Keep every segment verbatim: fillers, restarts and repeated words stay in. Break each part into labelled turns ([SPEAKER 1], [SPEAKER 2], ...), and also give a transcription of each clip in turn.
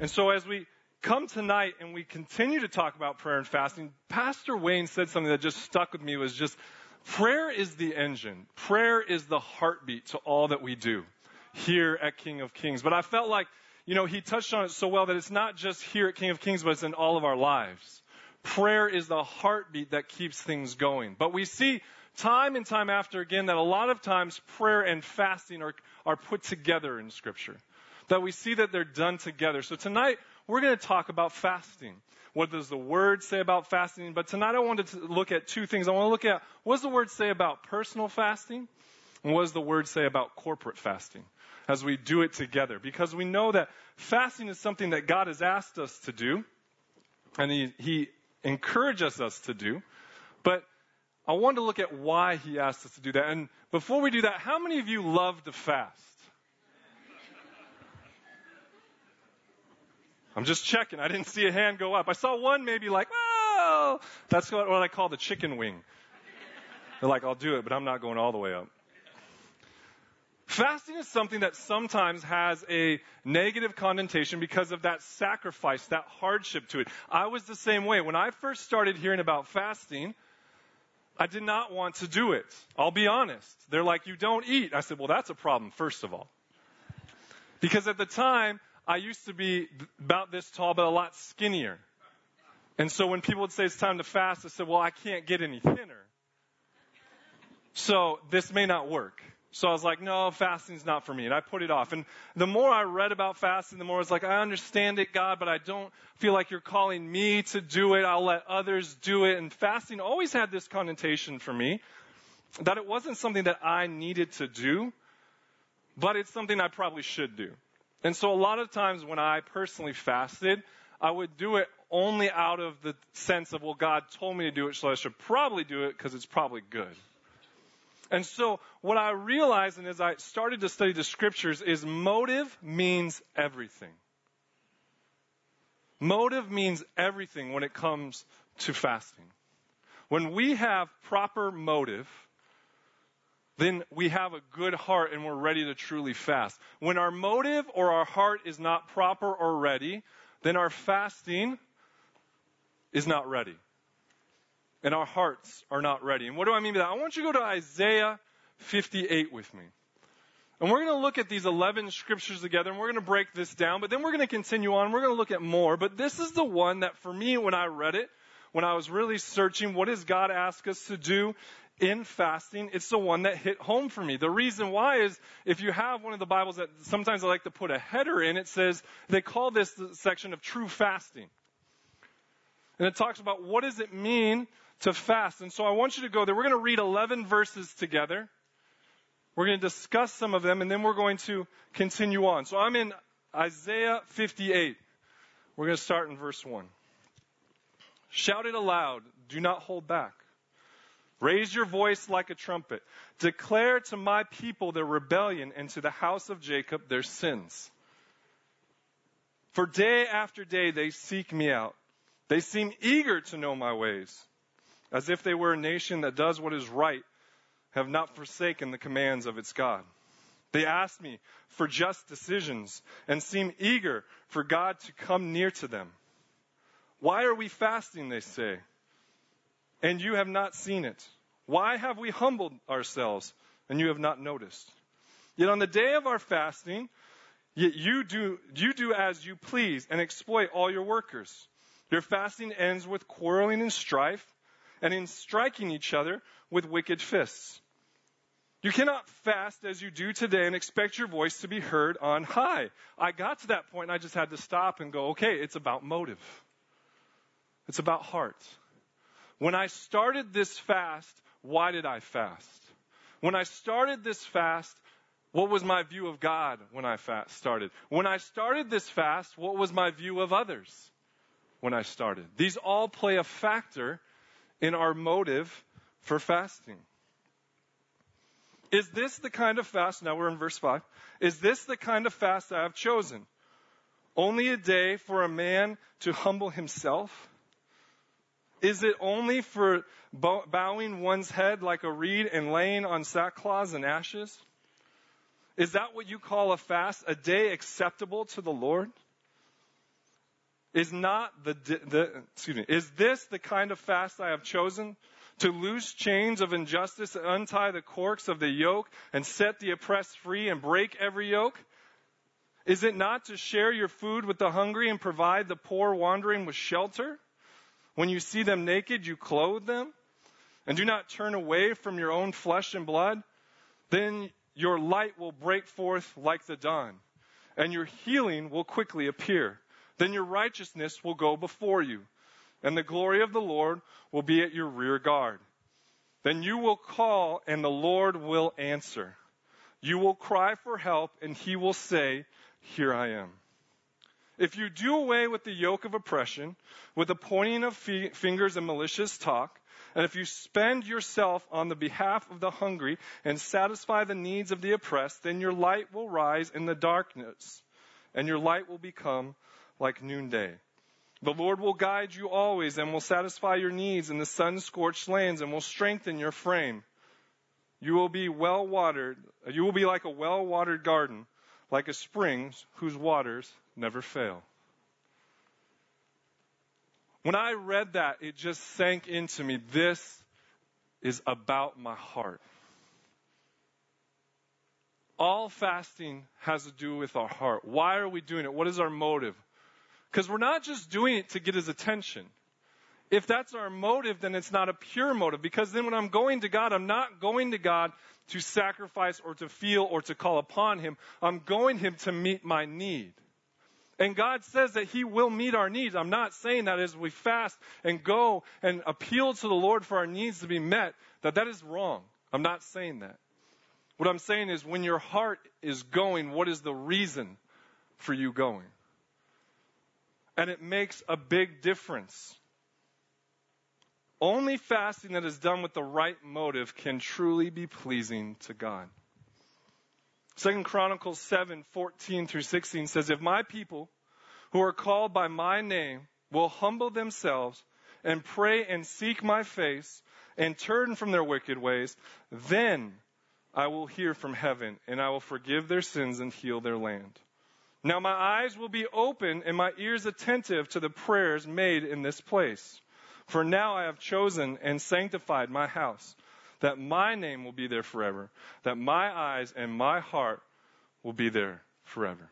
[SPEAKER 1] And so as we come tonight and we continue to talk about prayer and fasting, Pastor Wayne said something that just stuck with me, was just prayer is the engine. Prayer is the heartbeat to all that we do here at King of Kings. But I felt like, you know, he touched on it so well that it's not just here at King of Kings, but it's in all of our lives. Prayer is the heartbeat that keeps things going. But we see time and time after again that a lot of times prayer and fasting are, are put together in Scripture. That we see that they're done together. So tonight, we're going to talk about fasting. What does the Word say about fasting? But tonight I wanted to look at two things. I want to look at what does the Word say about personal fasting? And what does the Word say about corporate fasting? As we do it together. Because we know that fasting is something that God has asked us to do. And He, he encourages us to do. But I wanted to look at why He asked us to do that. And before we do that, how many of you love to fast? I'm just checking. I didn't see a hand go up. I saw one maybe like, oh, that's what I call the chicken wing. They're like, I'll do it, but I'm not going all the way up. Fasting is something that sometimes has a negative connotation because of that sacrifice, that hardship to it. I was the same way. When I first started hearing about fasting, I did not want to do it. I'll be honest. They're like, you don't eat. I said, well, that's a problem, first of all. Because at the time, I used to be about this tall, but a lot skinnier. And so when people would say it's time to fast, I said, well, I can't get any thinner. So this may not work. So I was like, no, fasting's not for me. And I put it off. And the more I read about fasting, the more I was like, I understand it, God, but I don't feel like you're calling me to do it. I'll let others do it. And fasting always had this connotation for me that it wasn't something that I needed to do, but it's something I probably should do. And so a lot of times when I personally fasted, I would do it only out of the sense of, well, God told me to do it, so I should probably do it because it's probably good. And so what I realized, and as I started to study the Scriptures, is motive means everything. Motive means everything when it comes to fasting. When we have proper motive, then we have a good heart and we're ready to truly fast. When our motive or our heart is not proper or ready, then our fasting is not ready. And our hearts are not ready. And what do I mean by that? I want you to go to Isaiah fifty-eight with me. And we're going to look at these eleven scriptures together, and we're going to break this down, but then we're going to continue on. We're going to look at more. But this is the one that for me, when I read it, when I was really searching, what does God ask us to do in fasting, it's the one that hit home for me. The reason why is if you have one of the Bibles that sometimes I like to put a header in, it says, they call this the section of true fasting. And it talks about what does it mean to fast. And so I want you to go there. We're going to read eleven verses together. We're going to discuss some of them, and then we're going to continue on. So I'm in Isaiah fifty-eight. We're going to start in verse one. Shout it aloud. Do not hold back. Raise your voice like a trumpet. Declare to my people their rebellion and to the house of Jacob their sins. For day after day they seek me out. They seem eager to know my ways, as if they were a nation that does what is right, have not forsaken the commands of its God. They ask me for just decisions and seem eager for God to come near to them. Why are we fasting, they say, and you have not seen it? Why have we humbled ourselves, and you have not noticed? Yet on the day of our fasting, yet you do, you do as you please and exploit all your workers. Your fasting ends with quarreling and strife, and in striking each other with wicked fists. You cannot fast as you do today and expect your voice to be heard on high. I got to that point and I just had to stop and go, okay, it's about motive. It's about heart. When I started this fast, why did I fast? When I started this fast, what was my view of God when I fast started? When I started this fast, what was my view of others when I started? These all play a factor in our motive for fasting. Is this the kind of fast, now we're in verse five, is this the kind of fast I have chosen? Only a day for a man to humble himself? Is it only for bowing one's head like a reed and laying on sackcloth and ashes? Is that what you call a fast, a day acceptable to the Lord? Is not the, the, excuse me, is this the kind of fast I have chosen? To loose chains of injustice, untie the corks of the yoke, and set the oppressed free and break every yoke? Is it not to share your food with the hungry and provide the poor wandering with shelter? When you see them naked, you clothe them, and do not turn away from your own flesh and blood? Then your light will break forth like the dawn, and your healing will quickly appear. Then your righteousness will go before you, and the glory of the Lord will be at your rear guard. Then you will call, and the Lord will answer. You will cry for help, and he will say, here I am. If you do away with the yoke of oppression, with the pointing of fi- fingers and malicious talk, and if you spend yourself on the behalf of the hungry and satisfy the needs of the oppressed, then your light will rise in the darkness, and your light will become like noonday. The Lord will guide you always and will satisfy your needs in the sun-scorched lands and will strengthen your frame. You will be well-watered. You will be like a well-watered garden, like a spring whose waters never fail. When I read that, it just sank into me. This is about my heart. All fasting has to do with our heart. Why are we doing it? What is our motive? Because we're not just doing it to get his attention. If that's our motive, then it's not a pure motive. Because then when I'm going to God, I'm not going to God to sacrifice or to feel or to call upon him. I'm going him to meet my need. And God says that he will meet our needs. I'm not saying that as we fast and go and appeal to the Lord for our needs to be met, that that is wrong. I'm not saying that. What I'm saying is when your heart is going, what is the reason for you going? And it makes a big difference. Only fasting that is done with the right motive can truly be pleasing to God. Second Chronicles seven, fourteen through sixteen says, if my people who are called by my name will humble themselves and pray and seek my face and turn from their wicked ways, then I will hear from heaven and I will forgive their sins and heal their land. Now my eyes will be open and my ears attentive to the prayers made in this place. For now I have chosen and sanctified my house, that my name will be there forever, that my eyes and my heart will be there forever.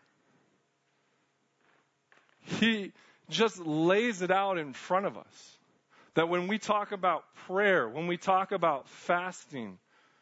[SPEAKER 1] He just lays it out in front of us. That when we talk about prayer, when we talk about fasting,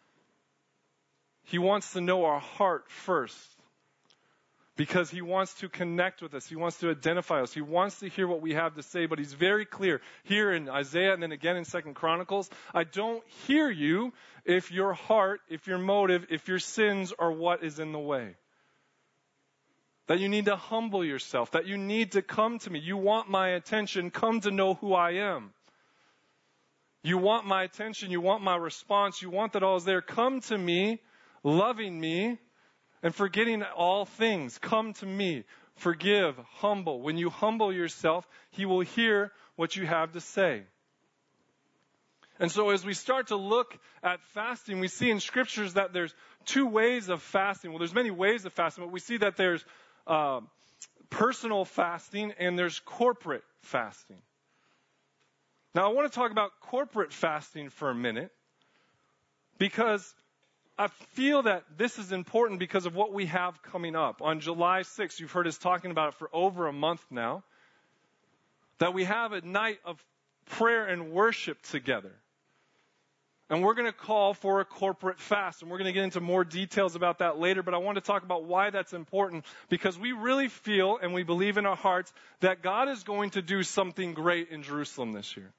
[SPEAKER 1] he wants to know our heart first. Because he wants to connect with us. He wants to identify us. He wants to hear what we have to say. But he's very clear here in Isaiah and then again in Second Chronicles. I don't hear you if your heart, if your motive, if your sins are what is in the way. That you need to humble yourself. That you need to come to me. You want my attention. Come to know who I am. You want my attention. You want my response. You want that all is there. Come to me, loving me. And forgetting all things, come to me, forgive, humble. When you humble yourself, he will hear what you have to say. And so as we start to look at fasting, we see in scriptures that there's two ways of fasting. Well, there's many ways of fasting, but we see that there's uh, personal fasting and there's corporate fasting. Now, I want to talk about corporate fasting for a minute because I feel that this is important because of what we have coming up. On July sixth, you've heard us talking about it for over a month now, that we have a night of prayer and worship together. And we're going to call for a corporate fast, and we're going to get into more details about that later, but I want to talk about why that's important, because we really feel and we believe in our hearts that God is going to do something great in Jerusalem this year.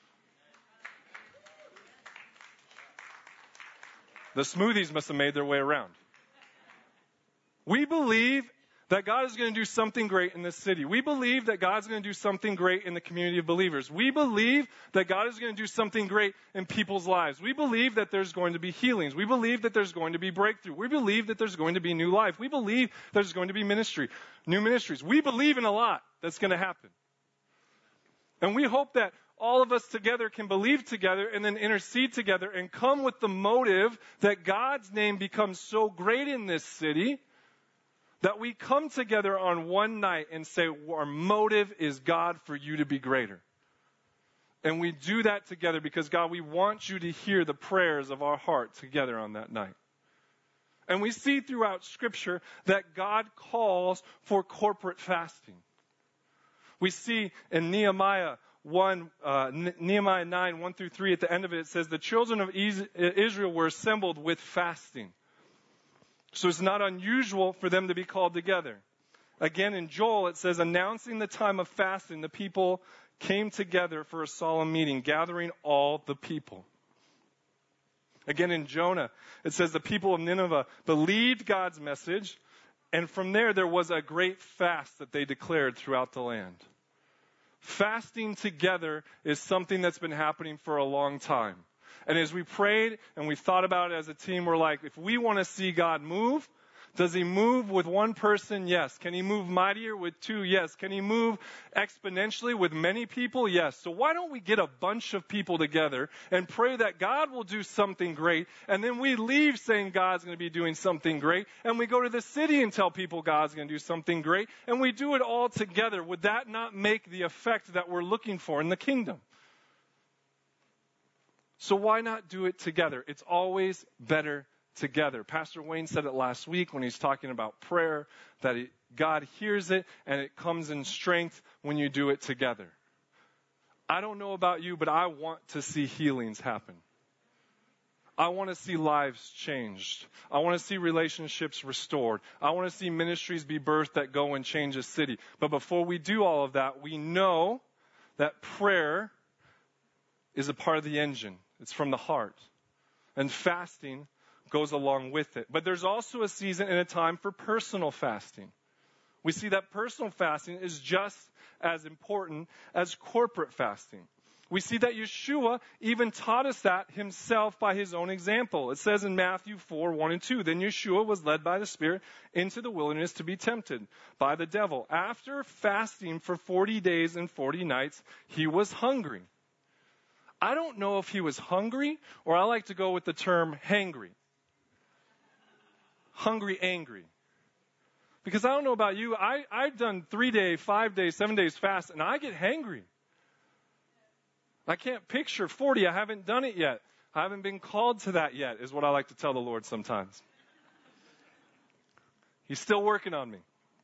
[SPEAKER 1] The smoothies must have made their way around. We believe that God is going to do something great in this city. We believe that God's going to do something great in the community of believers. We believe that God is going to do something great in people's lives. We believe that there's going to be healings. We believe that there's going to be breakthrough. We believe that there's going to be new life. We believe there's going to be ministry, new ministries. We believe in a lot that's going to happen. And we hope that all of us together can believe together and then intercede together and come with the motive that God's name becomes so great in this city That we come together on one night and say, our motive is, God, for you to be greater. And we do that together because, God, we want you to hear the prayers of our heart together on that night. And we see throughout Scripture that God calls for corporate fasting. We see in Nehemiah one, uh, Nehemiah nine, one through three, at the end of it, it says, the children of Israel were assembled with fasting. So it's not unusual for them to be called together. Again, in Joel, it says, announcing the time of fasting, the people came together for a solemn meeting, gathering all the people. Again, in Jonah, it says the people of Nineveh believed God's message, and from there, there was a great fast that they declared throughout the land. Fasting together is something that's been happening for a long time. And as we prayed and we thought about it as a team, we're like, if we want to see God move, does he move with one person? Yes. Can he move mightier with two? Yes. Can he move exponentially with many people? Yes. So why don't we get a bunch of people together and pray that God will do something great, and then we leave saying God's going to be doing something great, and we go to the city and tell people God's going to do something great, and we do it all together? Would that not make the effect that we're looking for in the kingdom? So why not do it together? It's always better together. Pastor Wayne said it last week when he's talking about prayer, that he, God hears it and it comes in strength when you do it together. I don't know about you, but I want to see healings happen. I want to see lives changed. I want to see relationships restored. I want to see ministries be birthed that go and change a city. But before we do all of that, we know that prayer is a part of the engine. It's from the heart. And fasting goes along with it. But there's also a season and a time for personal fasting. We see that personal fasting is just as important as corporate fasting. We see that Yeshua even taught us that himself by his own example. It says in Matthew four, one and two, then Yeshua was led by the Spirit into the wilderness to be tempted by the devil. After fasting for forty days and forty nights, he was hungry. I don't know if he was hungry, or I like to go with the term hangry. Hungry, angry. Because I don't know about you, I, I've done three day, five days, seven days fast, and I get hangry. I can't picture forty. I haven't done it yet. I haven't been called to that yet, is what I like to tell the Lord sometimes. He's still working on me.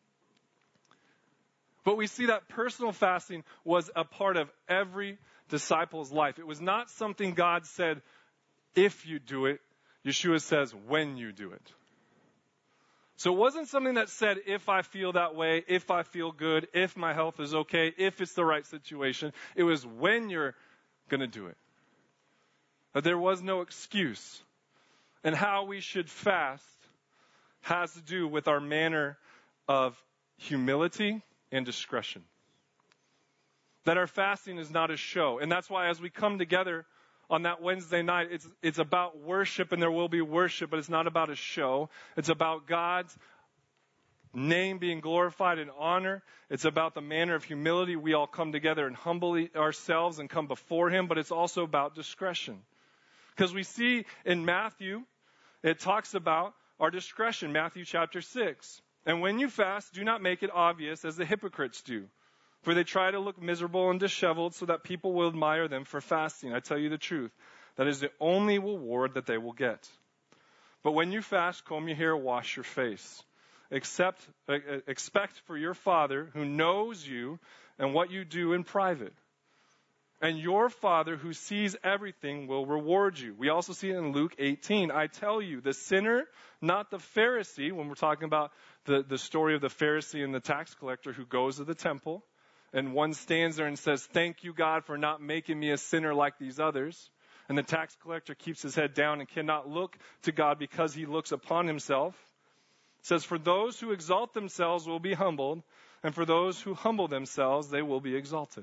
[SPEAKER 1] But we see that personal fasting was a part of every disciple's life. It was not something God said, if you do it. Yeshua says, when you do it. So it wasn't something that said, if I feel that way, if I feel good, if my health is okay, if it's the right situation. It was when you're going to do it. But there was no excuse. And how we should fast has to do with our manner of humility and discretion. That our fasting is not a show. And that's why as we come together on that Wednesday night, it's it's about worship, and there will be worship, but it's not about a show. It's about God's name being glorified and honor. It's about the manner of humility. We all come together and humble ourselves and come before him, but it's also about discretion. Because we see in Matthew, it talks about our discretion, Matthew chapter six. And when you fast, do not make it obvious as the hypocrites do. For they try to look miserable and disheveled so that people will admire them for fasting. I tell you the truth. That is the only reward that they will get. But when you fast, comb your hair, wash your face. Except, uh, expect for your Father who knows you and what you do in private. And your Father who sees everything will reward you. We also see it in Luke eighteen. I tell you, the sinner, not the Pharisee, when we're talking about the, the story of the Pharisee and the tax collector who goes to the temple. And one stands there and says, thank you, God, for not making me a sinner like these others. And the tax collector keeps his head down and cannot look to God because he looks upon himself. It says, for those who exalt themselves will be humbled, and for those who humble themselves, they will be exalted.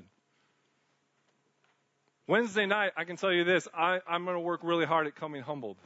[SPEAKER 1] Wednesday night, I can tell you this, I, I'm going to work really hard at coming humbled.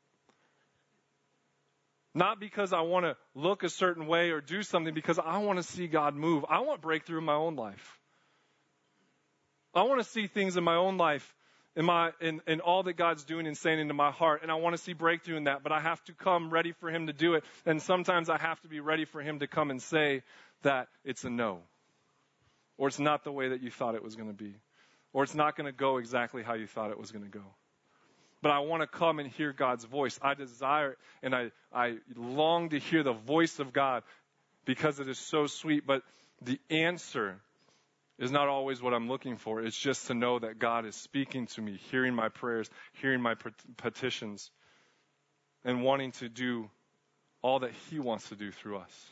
[SPEAKER 1] Not because I want to look a certain way or do something, because I want to see God move. I want breakthrough in my own life. I want to see things in my own life in, my, in, in all that God's doing and saying into my heart. And I want to see breakthrough in that, but I have to come ready for him to do it. And sometimes I have to be ready for him to come and say that it's a no. Or it's not the way that you thought it was going to be. Or it's not going to go exactly how you thought it was going to go. But I want to come and hear God's voice. I desire it, and I, I long to hear the voice of God because it is so sweet. But the answer is not always what I'm looking for. It's just to know that God is speaking to me, hearing my prayers, hearing my petitions, and wanting to do all that he wants to do through us.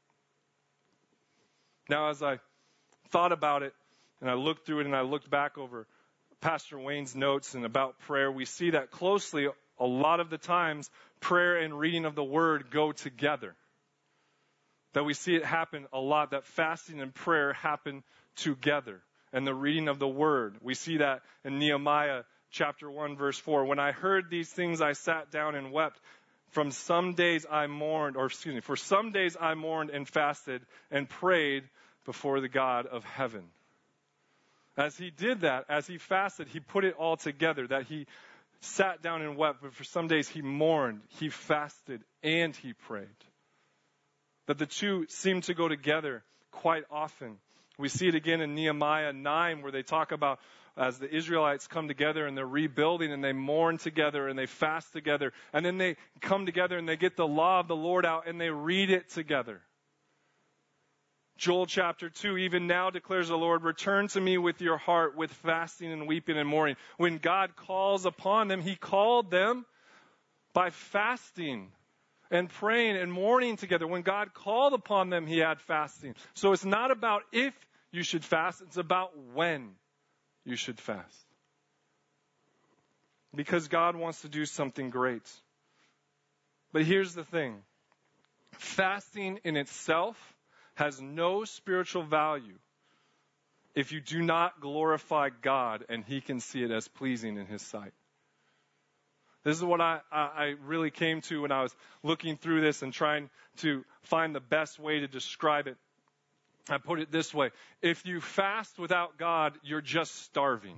[SPEAKER 1] Now, as I thought about it, and I looked through it, and I looked back over Pastor Wayne's notes and about prayer, we see that closely a lot of the times prayer and reading of the word go together. That we see it happen a lot, that fasting and prayer happen together. And the reading of the word. We see that in Nehemiah chapter one, verse four. When I heard these things, I sat down and wept. From some days I mourned, or excuse me, for some days I mourned and fasted and prayed before the God of heaven. As he did that, as he fasted, he put it all together, that he sat down and wept, but for some days he mourned, he fasted, and he prayed. That the two seem to go together quite often. We see it again in Nehemiah nine, where they talk about as the Israelites come together and they're rebuilding and they mourn together and they fast together. And then they come together and they get the law of the Lord out and they read it together. Joel chapter two, even now declares the Lord, return to me with your heart, with fasting and weeping and mourning. When God calls upon them, he called them by fasting and praying and mourning together. When God called upon them, he had fasting. So it's not about if you should fast, it's about when you should fast. Because God wants to do something great. But here's the thing. Fasting in itself has no spiritual value if you do not glorify God and he can see it as pleasing in his sight. This is what I, I really came to when I was looking through this and trying to find the best way to describe it. I put it this way. If you fast without God, you're just starving.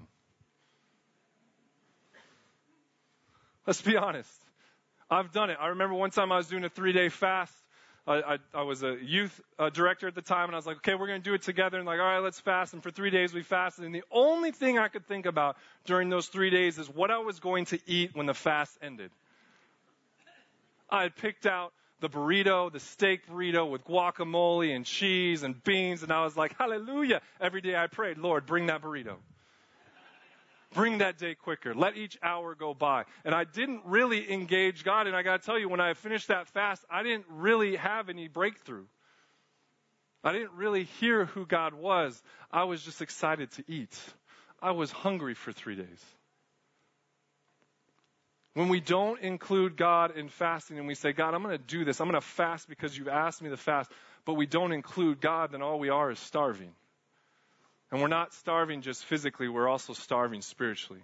[SPEAKER 1] Let's be honest. I've done it. I remember one time I was doing a three-day fast. I, I, I was a youth uh, director at the time, and I was like, okay, we're going to do it together. And like, all right, let's fast. And for three days we fasted. And the only thing I could think about during those three days is what I was going to eat when the fast ended. I had picked out the burrito, the steak burrito with guacamole and cheese and beans. And I was like, hallelujah. Every day I prayed, Lord, bring that burrito. Bring that day quicker. Let each hour go by. And I didn't really engage God. And I got to tell you, when I finished that fast, I didn't really have any breakthrough. I didn't really hear who God was. I was just excited to eat. I was hungry for three days. When we don't include God in fasting and we say, God, I'm going to do this. I'm going to fast because you've asked me to fast. But we don't include God, then all we are is starving. And we're not starving just physically, we're also starving spiritually.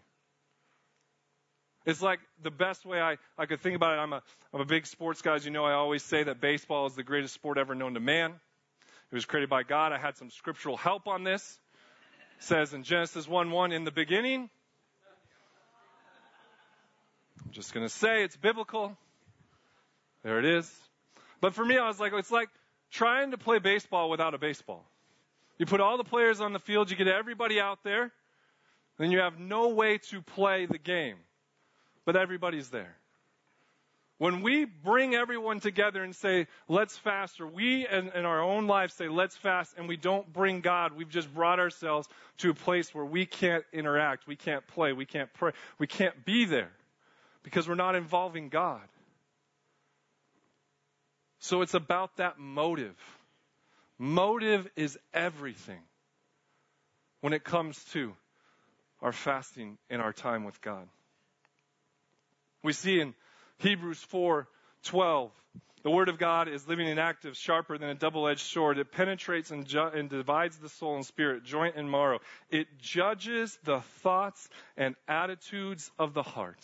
[SPEAKER 1] It's like the best way I, I could think about it. I'm a, I'm a big sports guy. As you know, I always say that baseball is the greatest sport ever known to man. It was created by God. I had some scriptural help on this. It says in Genesis one one, in the beginning. I'm just going to say it's biblical. There it is. But for me, I was like, it's like trying to play baseball without a baseball. You put all the players on the field, you get everybody out there, then you have no way to play the game. But everybody's there. When we bring everyone together and say, let's fast, or we in, in our own lives say, let's fast, and we don't bring God, we've just brought ourselves to a place where we can't interact, we can't play, we can't pray, we can't be there because we're not involving God. So it's about that motive. Motive is everything when it comes to our fasting and our time with God. We see in Hebrews four twelve, the Word of God is living and active, sharper than a double-edged sword. It penetrates and, ju- and divides the soul and spirit, joint and marrow. It judges the thoughts and attitudes of the heart.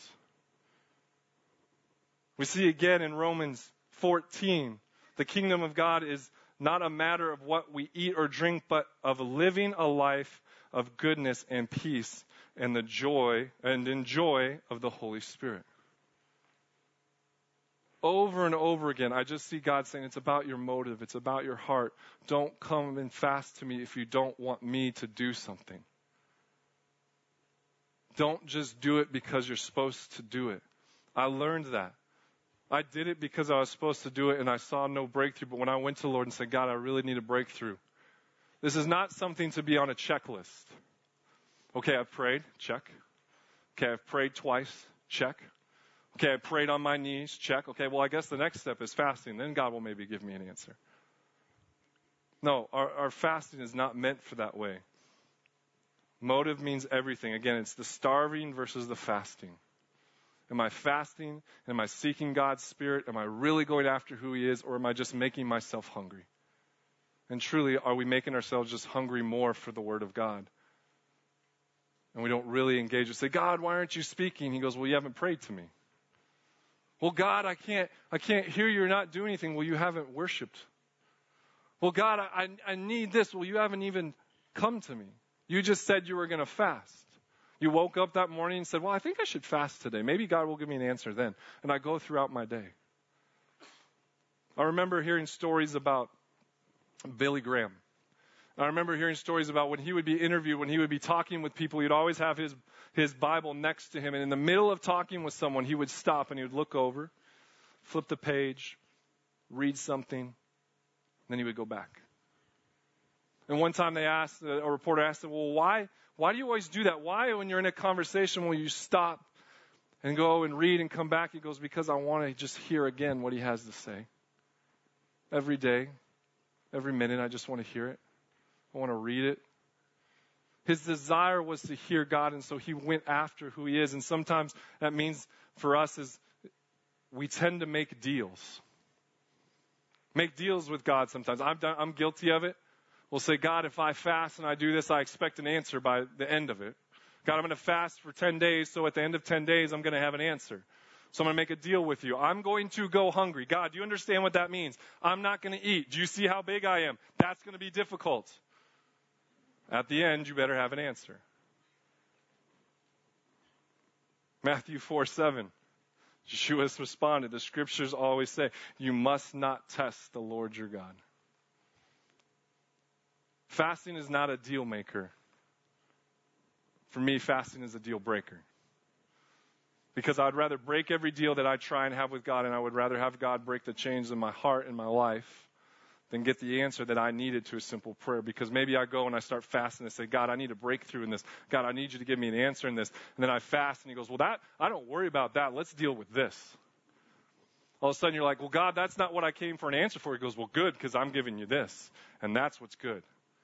[SPEAKER 1] We see again in Romans fourteen, the kingdom of God is not a matter of what we eat or drink, but of living a life of goodness and peace and the joy and enjoy of the Holy Spirit. Over and over again, I just see God saying, it's about your motive. It's about your heart. Don't come and fast to me if you don't want me to do something. Don't just do it because you're supposed to do it. I learned that. I did it because I was supposed to do it and I saw no breakthrough. But when I went to the Lord and said, God, I really need a breakthrough. This is not something to be on a checklist. Okay, I've prayed. Check. Okay, I've prayed twice. Check. Okay, I prayed on my knees. Check. Okay, well, I guess the next step is fasting. Then God will maybe give me an answer. No, our, our fasting is not meant for that way. Motive means everything. Again, it's the starving versus the fasting. Am I fasting? Am I seeking God's Spirit? Am I really going after who He is? Or am I just making myself hungry? And truly, are we making ourselves just hungry more for the Word of God? And we don't really engage and say, God, why aren't you speaking? He goes, well, you haven't prayed to me. Well, God, I can't, I can't hear you. You're not doing anything. Well, you haven't worshiped. Well, God, I, I need this. Well, you haven't even come to me. You just said you were going to fast. You woke up that morning and said, well, I think I should fast today. Maybe God will give me an answer then. And I go throughout my day. I remember hearing stories about Billy Graham. I remember hearing stories about when he would be interviewed, when he would be talking with people, he'd always have his, his Bible next to him. And in the middle of talking with someone, he would stop and he would look over, flip the page, read something, and then he would go back. And one time they asked, a reporter asked him, well, why, why do you always do that? Why, when you're in a conversation, will you stop and go and read and come back? He goes, because I want to just hear again what he has to say. Every day, every minute, I just want to hear it. I want to read it. His desire was to hear God, and so he went after who He is. And sometimes that means for us is we tend to make deals. Make deals with God sometimes. I'm, done, I'm guilty of it. We'll say, God, if I fast and I do this, I expect an answer by the end of it. God, I'm going to fast for ten days, so at the end of ten days, I'm going to have an answer. So I'm going to make a deal with you. I'm going to go hungry. God, do you understand what that means? I'm not going to eat. Do you see how big I am? That's going to be difficult. At the end, you better have an answer. Matthew four seven. Yeshua responded, the scriptures always say, you must not test the Lord your God. Fasting is not a deal maker. For me, fasting is a deal breaker. Because I'd rather break every deal that I try and have with God, and I would rather have God break the chains in my heart and my life than get the answer that I needed to a simple prayer. Because maybe I go and I start fasting and say, God, I need a breakthrough in this. God, I need you to give me an answer in this. And then I fast and He goes, well, that I don't worry about that. Let's deal with this. All of a sudden you're like, well, God, that's not what I came for an answer for. He goes, well, good, because I'm giving you this. And that's what's good.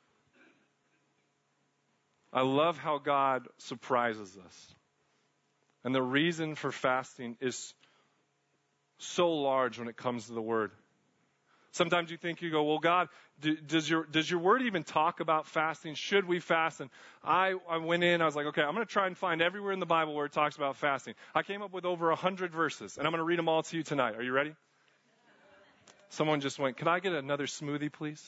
[SPEAKER 1] I love how God surprises us. And the reason for fasting is so large when it comes to the Word. Sometimes you think, you go, well, God, do, does your does your Word even talk about fasting? Should we fast? And I, I went in, I was like, okay, I'm going to try and find everywhere in the Bible where it talks about fasting. I came up with over one hundred verses, and I'm going to read them all to you tonight. Are you ready? Someone just went, can I get another smoothie, please?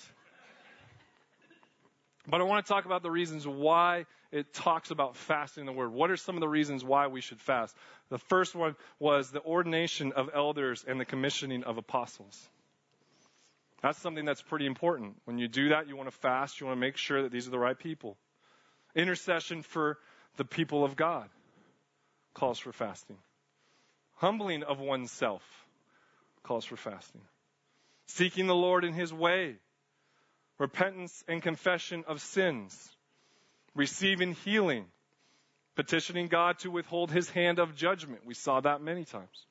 [SPEAKER 1] But I want to talk about the reasons why it talks about fasting in the Word. What are some of the reasons why we should fast? The first one was the ordination of elders and the commissioning of apostles. That's something that's pretty important. When you do that, you want to fast. You want to make sure that these are the right people. Intercession for the people of God calls for fasting. Humbling of oneself calls for fasting. Seeking the Lord in His way. Repentance and confession of sins. Receiving healing. Petitioning God to withhold His hand of judgment. We saw that many times.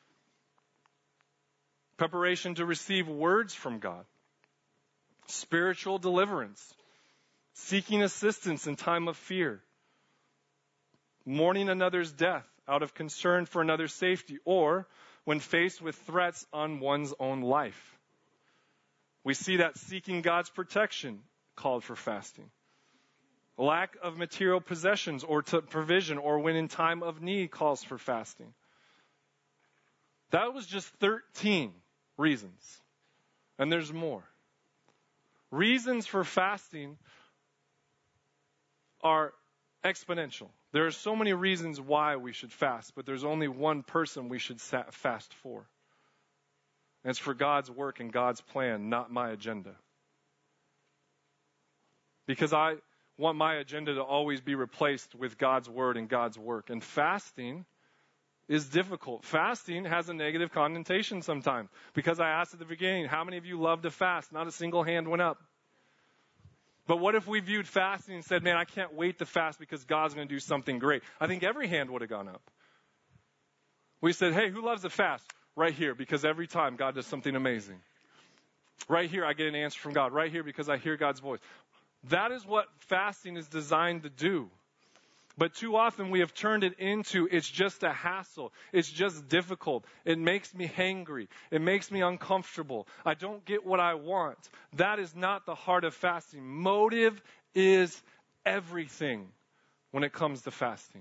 [SPEAKER 1] Preparation to receive words from God. Spiritual deliverance. Seeking assistance in time of fear. Mourning another's death out of concern for another's safety, or when faced with threats on one's own life. We see that seeking God's protection called for fasting. Lack of material possessions or to provision, or when in time of need, calls for fasting. That was just thirteen reasons. And there's more. Reasons for fasting are exponential. There are so many reasons why we should fast, but there's only one person we should fast for. And it's for God's work and God's plan, not my agenda. Because I want my agenda to always be replaced with God's word and God's work. And fasting is difficult. Fasting has a negative connotation sometimes. Because I asked at the beginning, how many of you love to fast? Not a single hand went up. But what if we viewed fasting and said, man, I can't wait to fast because God's going to do something great? I think every hand would have gone up. We said, hey, who loves to fast? Right here, because every time God does something amazing. Right here, I get an answer from God. Right here, because I hear God's voice. That is what fasting is designed to do. But too often we have turned it into, it's just a hassle. It's just difficult. It makes me hangry. It makes me uncomfortable. I don't get what I want. That is not the heart of fasting. Motive is everything when it comes to fasting.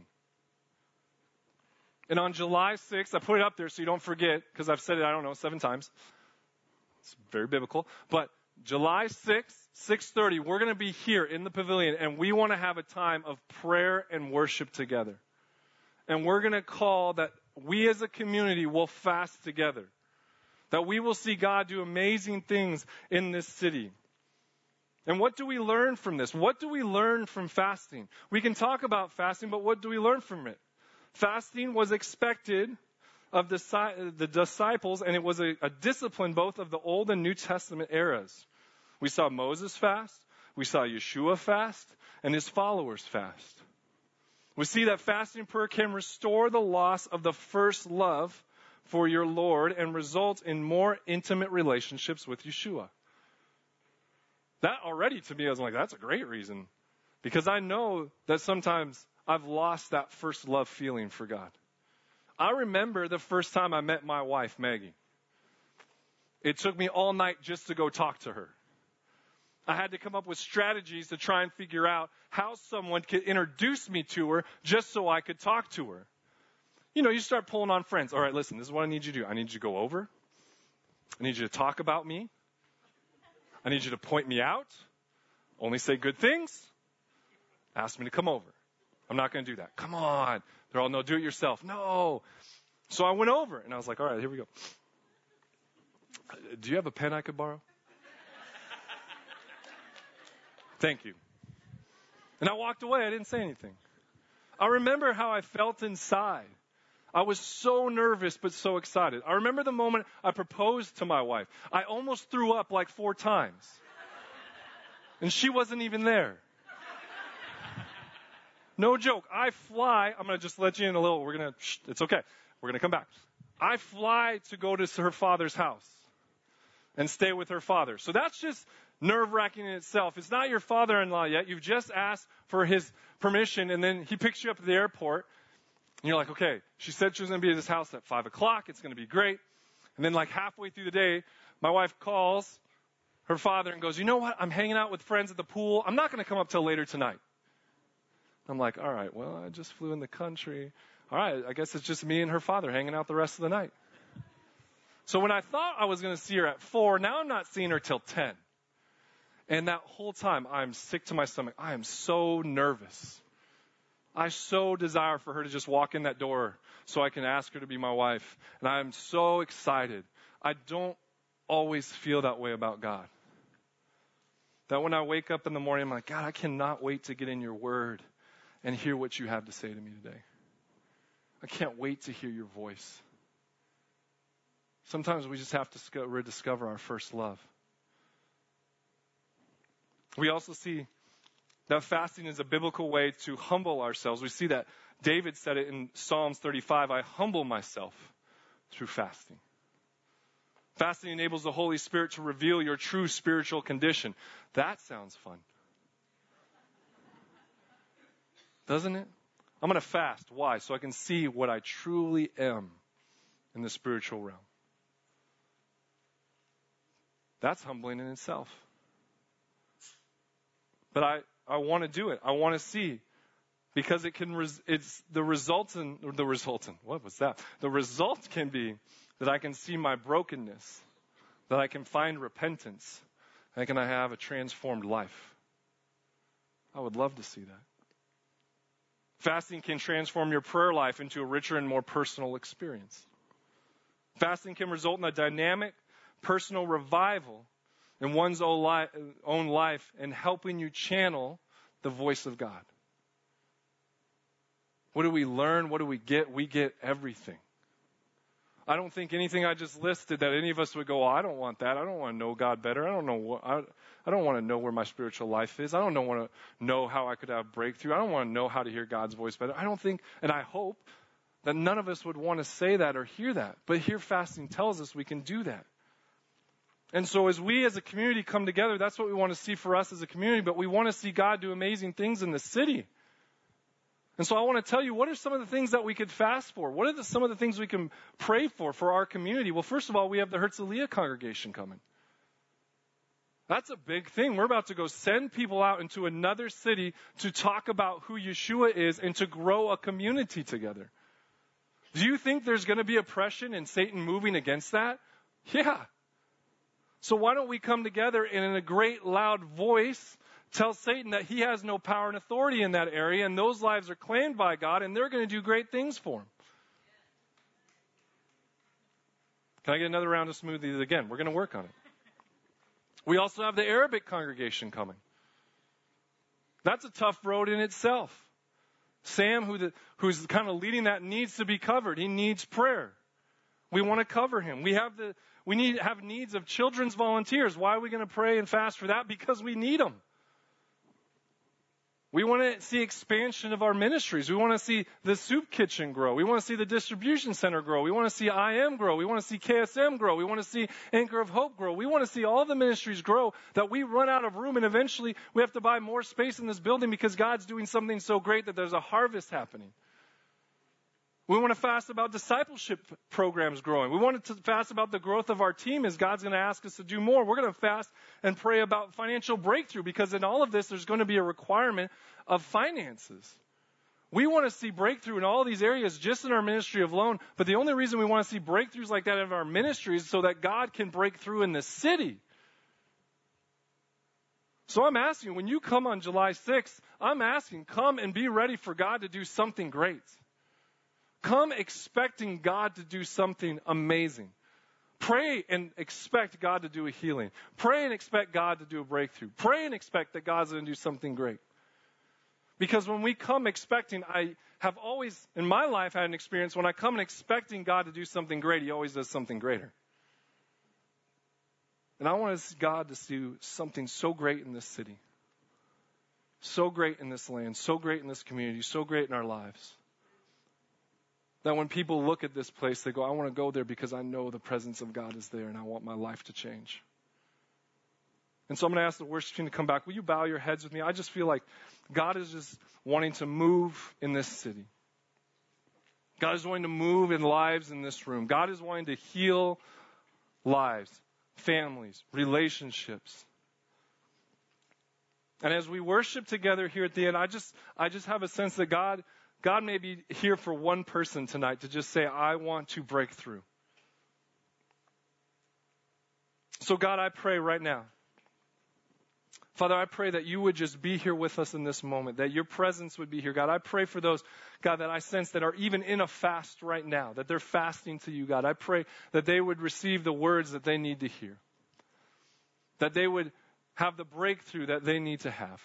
[SPEAKER 1] And on July sixth, I put it up there so you don't forget, because I've said it, I don't know, seven times. It's very biblical. But July sixth, six thirty, we're going to be here in the pavilion, and we want to have a time of prayer and worship together. And we're going to call that we as a community will fast together. That we will see God do amazing things in this city. And what do we learn from this? What do we learn from fasting? We can talk about fasting, but what do we learn from it? Fasting was expected of the, the disciples, and it was a, a discipline both of the Old and New Testament eras. We saw Moses fast, we saw Yeshua fast, and his followers fast. We see that fasting prayer can restore the loss of the first love for your Lord and result in more intimate relationships with Yeshua. That already to me, I was like, that's a great reason. Because I know that sometimes I've lost that first love feeling for God. I remember the first time I met my wife, Maggie. It took me all night just to go talk to her. I had to come up with strategies to try and figure out how someone could introduce me to her just so I could talk to her. You know, you start pulling on friends. All right, listen, this is what I need you to do. I need you to go over. I need you to talk about me. I need you to point me out. Only say good things. Ask me to come over. I'm not going to do that. Come on. They're all, no, do it yourself. No. So I went over, and I was like, all right, here we go. Do you have a pen I could borrow? Thank you. And I walked away. I didn't say anything. I remember how I felt inside. I was so nervous, but so excited. I remember the moment I proposed to my wife. I almost threw up like four times. And she wasn't even there. No joke. I fly. I'm going to just let you in a little. We're going to, shh, it's okay. We're going to come back. I fly to go to her father's house and stay with her father. So that's just nerve-wracking in itself. It's not your father-in-law yet. You've just asked for his permission, and then he picks you up at the airport. And you're like, okay, she said she was going to be at his house at five o'clock. It's going to be great. And then like halfway through the day, my wife calls her father and goes, you know what? I'm hanging out with friends at the pool. I'm not going to come up till later tonight. I'm like, all right, well, I just flew in the country. All right, I guess it's just me and her father hanging out the rest of the night. So when I thought I was going to see her at four, now I'm not seeing her till ten. And that whole time, I'm sick to my stomach. I am so nervous. I so desire for her to just walk in that door so I can ask her to be my wife. And I am so excited. I don't always feel that way about God. That when I wake up in the morning, I'm like, God, I cannot wait to get in your word and hear what you have to say to me today. I can't wait to hear your voice. Sometimes we just have to rediscover our first love. We also see that fasting is a biblical way to humble ourselves. We see that David said it in Psalms thirty-five, I humble myself through fasting. Fasting enables the Holy Spirit to reveal your true spiritual condition. That sounds fun. Doesn't it? I'm going to fast. Why? So I can see what I truly am in the spiritual realm. That's humbling in itself. But I, I want to do it. I want to see. Because it can, res, it's the resultant, the resultant, what was that? The result can be that I can see my brokenness, that I can find repentance, and can I have a transformed life. I would love to see that. Fasting can transform your prayer life into a richer and more personal experience. Fasting can result in a dynamic, personal revival in one's own life and helping you channel the voice of God. What do we learn? What do we get? We get everything. I don't think anything I just listed that any of us would go, oh, I don't want that. I don't want to know God better. I don't know what, I, I don't want to know where my spiritual life is. I don't know, want to know how I could have breakthrough. I don't want to know how to hear God's voice better. I don't think, and I hope that none of us would want to say that or hear that. But here fasting tells us we can do that. And so as we as a community come together, that's what we want to see for us as a community. But we want to see God do amazing things in the city. And so I want to tell you, what are some of the things that we could fast for? What are the, some of the things we can pray for for our community? Well, first of all, we have the Herzliya congregation coming. That's a big thing. We're about to go send people out into another city to talk about who Yeshua is and to grow a community together. Do you think there's going to be oppression and Satan moving against that? Yeah. So why don't we come together and in a great loud voice tell Satan that he has no power and authority in that area, and those lives are claimed by God, and they're going to do great things for him. Can I get another round of smoothies again? We're going to work on it. We also have the Arabic congregation coming. That's a tough road in itself. Sam, who the, who's kind of leading that, needs to be covered. He needs prayer. We want to cover him. We have the we need have needs of children's volunteers. Why are we going to pray and fast for that? Because we need them. We want to see expansion of our ministries. We want to see the soup kitchen grow. We want to see the distribution center grow. We want to see I M grow. We want to see K S M grow. We want to see Anchor of Hope grow. We want to see all the ministries grow, that we run out of room and eventually we have to buy more space in this building because God's doing something so great that there's a harvest happening. We want to fast about discipleship programs growing. We want to fast about the growth of our team as God's going to ask us to do more. We're going to fast and pray about financial breakthrough because in all of this, there's going to be a requirement of finances. We want to see breakthrough in all these areas just in our ministry alone. But the only reason we want to see breakthroughs like that in our ministry is so that God can break through in the city. So I'm asking, when you come on July sixth, I'm asking, come and be ready for God to do something great. Come expecting God to do something amazing. Pray and expect God to do a healing. Pray and expect God to do a breakthrough. Pray and expect that God's going to do something great. Because when we come expecting, I have always, in my life, had an experience when I come and expecting God to do something great, He always does something greater. And I want God to do something so great in this city, so great in this land, so great in this community, so great in our lives, that when people look at this place, they go, I want to go there because I know the presence of God is there and I want my life to change. And so I'm going to ask the worship team to come back. Will you bow your heads with me? I just feel like God is just wanting to move in this city. God is wanting to move in lives in this room. God is wanting to heal lives, families, relationships. And as we worship together here at the end, I just I just have a sense that God God may be here for one person tonight to just say, I want to break through. So God, I pray right now. Father, I pray that you would just be here with us in this moment, that your presence would be here. God, I pray for those, God, that I sense that are even in a fast right now, that they're fasting to you, God. I pray that they would receive the words that they need to hear, that they would have the breakthrough that they need to have.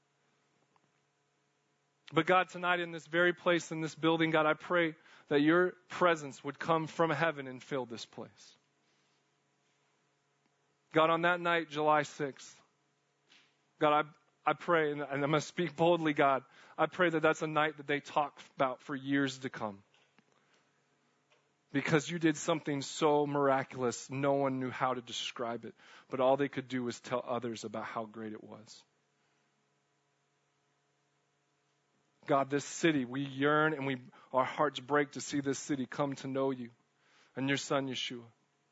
[SPEAKER 1] But God, tonight in this very place, in this building, God, I pray that your presence would come from heaven and fill this place. God, on that night, July sixth, God, I, I pray, and, and I'm going to speak boldly, God, I pray that that's a night that they talk about for years to come. Because you did something so miraculous, no one knew how to describe it. But all they could do was tell others about how great it was. God, this city, we yearn and we our hearts break to see this city come to know you and your son, Yeshua.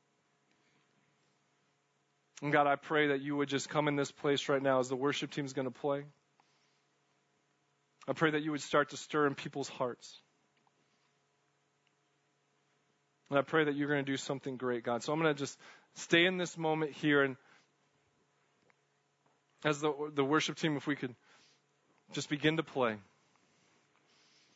[SPEAKER 1] And God, I pray that you would just come in this place right now as the worship team is going to play. I pray that you would start to stir in people's hearts. And I pray that you're going to do something great, God. So I'm going to just stay in this moment here. And as the, the worship team, if we could just begin to play.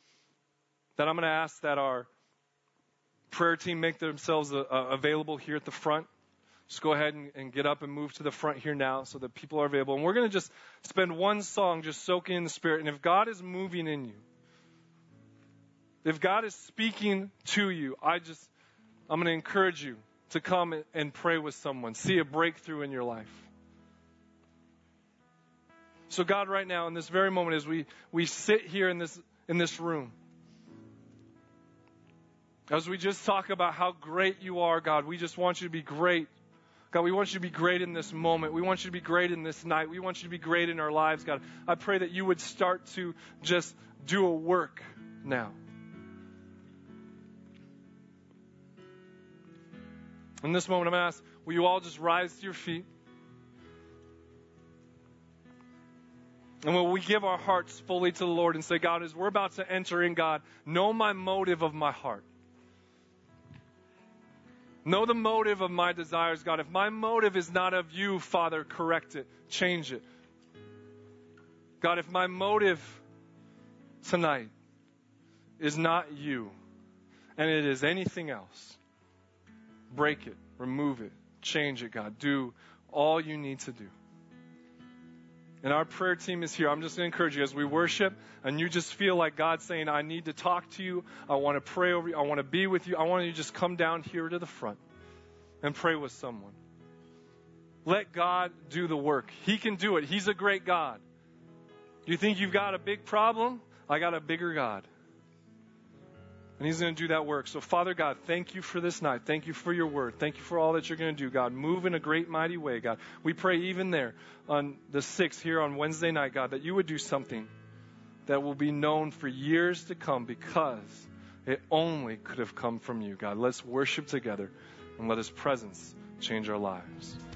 [SPEAKER 1] that I'm going to ask that our prayer team make themselves uh, available here at the front. Just go ahead and, and get up and move to the front here now so that people are available. And we're going to just spend one song just soaking in the Spirit. And if God is moving in you, if God is speaking to you, I just, I'm going to encourage you to come and pray with someone. See a breakthrough in your life. So God, right now, in this very moment, as we, we sit here in this, in this room, as we just talk about how great you are, God, we just want you to be great. God, we want you to be great in this moment. We want you to be great in this night. We want you to be great in our lives, God. I pray that you would start to just do a work now. In this moment, I'm going to ask, will you all just rise to your feet? And will we give our hearts fully to the Lord and say, God, as we're about to enter in, God, know my motive of my heart. Know the motive of my desires, God. If my motive is not of you, Father, correct it. Change it. God, if my motive tonight is not you, and it is anything else, break it, remove it, change it, God. Do all you need to do. And our prayer team is here. I'm just going to encourage you as we worship and you just feel like God's saying, I need to talk to you. I want to pray over you. I want to be with you. I want you to just come down here to the front and pray with someone. Let God do the work. He can do it. He's a great God. You think you've got a big problem? I got a bigger God. And he's going to do that work. So, Father God, thank you for this night. Thank you for your word. Thank you for all that you're going to do, God. Move in a great, mighty way, God. We pray even there on the sixth here on Wednesday night, God, that you would do something that will be known for years to come because it only could have come from you, God. Let's worship together and let his presence change our lives.